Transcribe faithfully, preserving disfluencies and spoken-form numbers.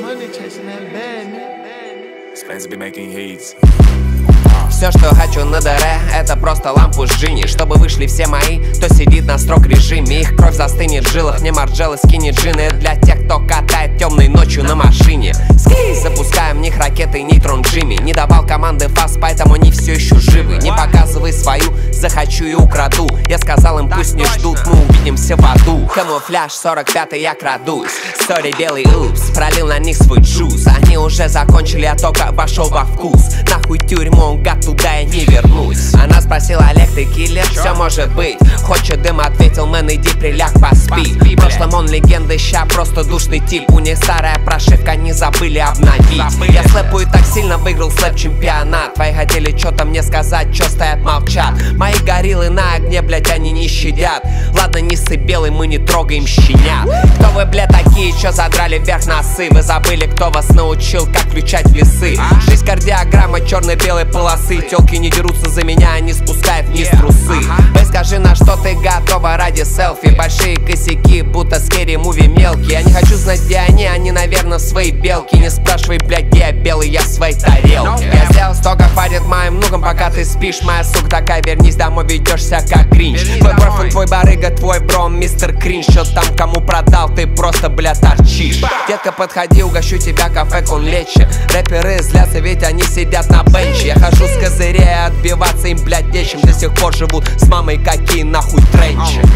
Все, что хочу на дыре, это просто лампу с джинни. Чтобы вышли все мои, кто сидит на строг режиме. Их кровь застынет в жилах, мне Марджелло скинет джины. Для тех, кто катает темной ночью на машине. Ски, запускаем в них ракеты нейтрон Джимми. Не давал команды фаст, поэтому они все еще живы. Не показывай свою, захочу и украду. Я сказал им, пусть не ждут, мы увидимся в аду. Камуфляж, сорок пятый, я крадусь. Стори белый, упс, пролил на них свой джуз. Они уже закончили, я только вошел во вкус. Нахуй тюрьму, гад, туда я не вернусь. Она спросила, Олег, ты киллер? Все может быть. Хочет дым, ответил, мэн, иди приляг, поспи. В прошлом он легенда, ща просто душный тип. У них старая прошивка, не забыли обновить. Я слэпую так сильно, выиграл слэп чемпионат. Твои хотели что-то мне сказать, чё стоят, молчат. Мои гориллы на огне, блять, они не щадят. Ладно, не ссы белый, мы не трогаем щенят. Кто вы, бля, такие, чё задрали вверх носы? Вы забыли, кто вас научил, как включать в лесы? Жизнь кардиограмма черно-белой полосы. Телки не дерутся за меня, они спускают вниз трусы. Бэй, скажи, на что ты готова ради селфи? Большие косяки, будто скери муви мелкие. Я не хочу знать, где они, они, наверное, в своей белке. Не спрашивай, блядь, где я белый, я в своей тарелке. Я сделал столько, хватит моим внукам, пока ты спишь. Моя сука такая, вернись домой, ведешься как гринч. Твой бойфренд, твой барыга, твой бро, мистер Кринж. Чё там кому продал, ты просто, бля, торчишь. Детка, подходи, угощу тебя кафе кон лечи. Рэперы злятся, ведь они сидят на бенче. Я хожу с козырей, отбиваться им, блядь, нечем. До сих пор живут с мамой, какие нахуй тренчи.